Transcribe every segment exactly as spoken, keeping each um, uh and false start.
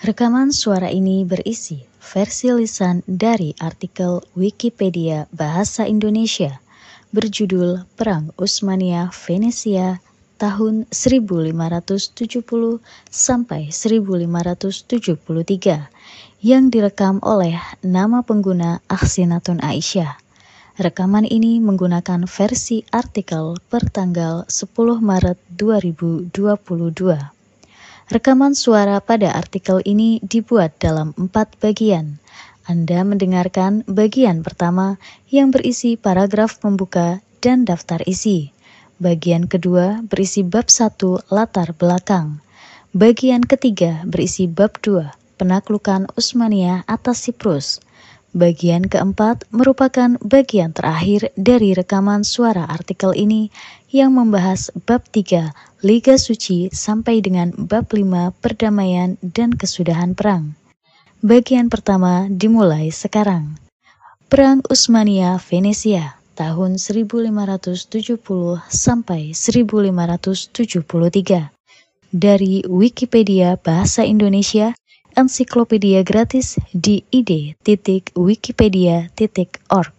Rekaman suara ini berisi versi lisan dari artikel Wikipedia Bahasa Indonesia berjudul Perang Utsmania Venesia tahun seribu lima ratus tujuh puluh sampai seribu lima ratus tujuh puluh tiga yang direkam oleh nama pengguna Aksinatun Aisyah. Rekaman ini menggunakan versi artikel per tanggal sepuluh Maret dua ribu dua puluh dua. Rekaman suara pada artikel ini dibuat dalam empat bagian. Anda mendengarkan bagian pertama yang berisi paragraf pembuka dan daftar isi. Bagian kedua berisi bab satu latar belakang. Bagian ketiga berisi bab dua penaklukan Utsmania atas Siprus. Bagian keempat merupakan bagian terakhir dari rekaman suara artikel ini yang membahas bab tiga Liga Suci sampai dengan bab lima Perdamaian dan Kesudahan Perang. Bagian pertama dimulai sekarang. Perang Utsmania Venesia tahun seribu lima ratus tujuh puluh sampai seribu lima ratus tujuh puluh tiga. Dari Wikipedia Bahasa Indonesia, ensiklopedia gratis di i d titik wikipedia titik org.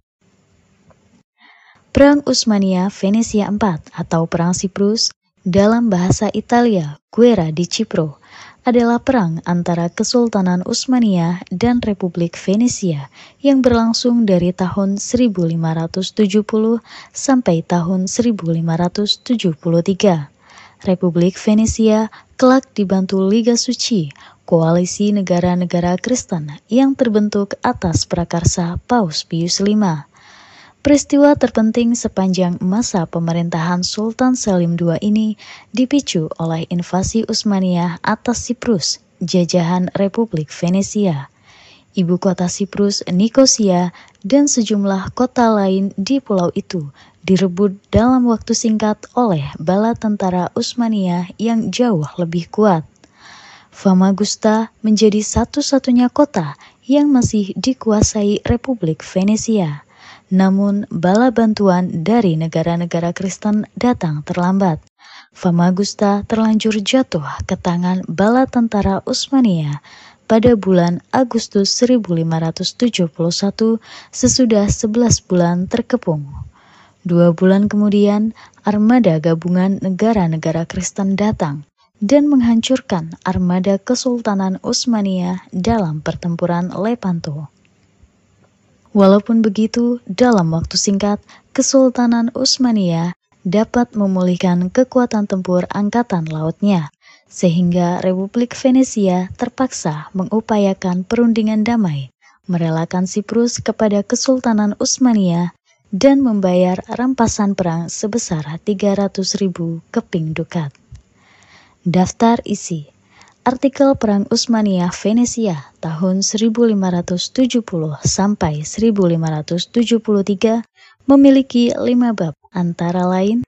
Perang Utsmania Venesia empat atau Perang Siprus dalam bahasa Italia Guerra di Cipro adalah perang antara Kesultanan Utsmania dan Republik Venesia yang berlangsung dari tahun seribu lima ratus tujuh puluh sampai tahun seribu lima ratus tujuh puluh tiga. Republik Venesia kelak dibantu Liga Suci, koalisi negara-negara Kristen yang terbentuk atas prakarsa Paus Pius lima. Peristiwa terpenting sepanjang masa pemerintahan Sultan Salim kedua ini dipicu oleh invasi Utsmania atas Siprus, jajahan Republik Venesia. Ibu kota Siprus, Nikosia, dan sejumlah kota lain di pulau itu direbut dalam waktu singkat oleh bala tentara Utsmania yang jauh lebih kuat. Famagusta menjadi satu-satunya kota yang masih dikuasai Republik Venesia. Namun, bala bantuan dari negara-negara Kristen datang terlambat. Famagusta terlanjur jatuh ke tangan bala tentara Utsmania pada bulan Agustus seribu lima ratus tujuh puluh satu sesudah sebelas bulan terkepung. Dua bulan kemudian, armada gabungan negara-negara Kristen datang dan menghancurkan armada Kesultanan Utsmania dalam pertempuran Lepanto. Walaupun begitu, dalam waktu singkat, Kesultanan Utsmania dapat memulihkan kekuatan tempur angkatan lautnya, sehingga Republik Venesia terpaksa mengupayakan perundingan damai, merelakan Siprus kepada Kesultanan Utsmania, dan membayar rampasan perang sebesar tiga ratus ribu keping dukat. Daftar isi. Artikel Perang Utsmania Venesia tahun seribu lima ratus tujuh puluh sampai seribu lima ratus tujuh puluh tiga memiliki lima bab, antara lain: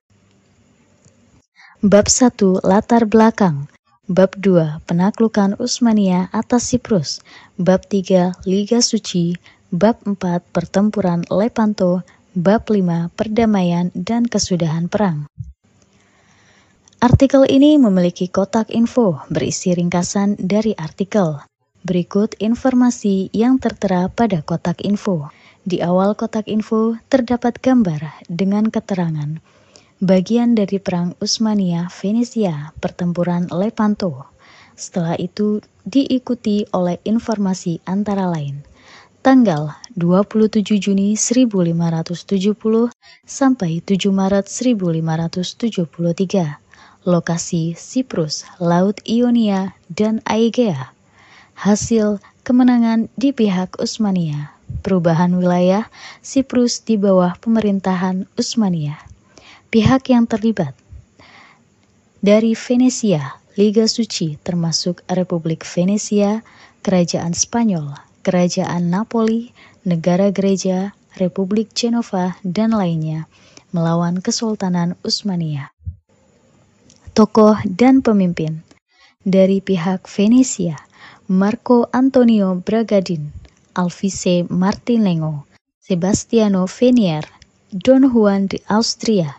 Bab satu Latar belakang, Bab dua Penaklukan Utsmania atas Siprus, Bab tiga Liga Suci, Bab empat Pertempuran Lepanto, Bab lima Perdamaian dan Kesudahan Perang. Artikel ini memiliki kotak info berisi ringkasan dari artikel. Berikut informasi yang tertera pada kotak info. Di awal kotak info terdapat gambar dengan keterangan bagian dari Perang Utsmania Venesia, Pertempuran Lepanto. Setelah itu diikuti oleh informasi antara lain: tanggal dua puluh tujuh Juni seribu lima ratus tujuh puluh sampai tujuh Maret seribu lima ratus tujuh puluh tiga. Lokasi Siprus, Laut Ionia, dan Aegea. Hasil kemenangan di pihak Utsmania. Perubahan wilayah Siprus di bawah pemerintahan Utsmania. Pihak yang terlibat dari Venesia, Liga Suci termasuk Republik Venesia, Kerajaan Spanyol, Kerajaan Napoli, Negara Gereja, Republik Genova, dan lainnya melawan Kesultanan Utsmania. Tokoh dan pemimpin dari pihak Venesia: Marco Antonio Bragadin, Alvise Martinengo, Sebastiano Venier, Don Juan de Austria,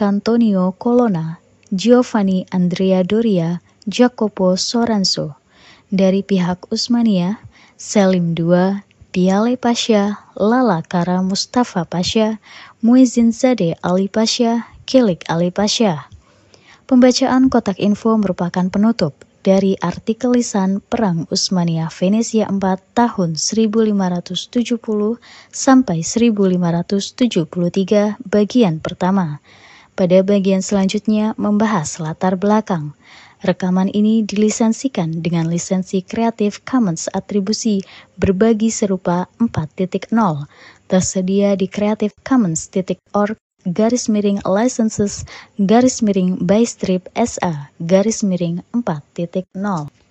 Marcantonio Colonna, Giovanni Andrea Doria, Jacopo Soranzo, Dari pihak Utsmaniyah, Selim kedua, Piale Pasha, Lala Kara Mustafa Pasha, Muizzin Zade Ali Pasha, Kilik Ali Pasha. Pembacaan kotak info merupakan penutup dari artikel lisan Perang Utsmaniyah Venesia empat tahun seribu lima ratus tujuh puluh sampai seribu lima ratus tujuh puluh tiga bagian pertama. Pada bagian selanjutnya membahas latar belakang. Rekaman ini dilisensikan dengan lisensi Creative Commons Atribusi Berbagi Serupa empat titik nol, tersedia di creative commons titik org garis miring licenses garis miring by strip sa garis miring empat titik nol.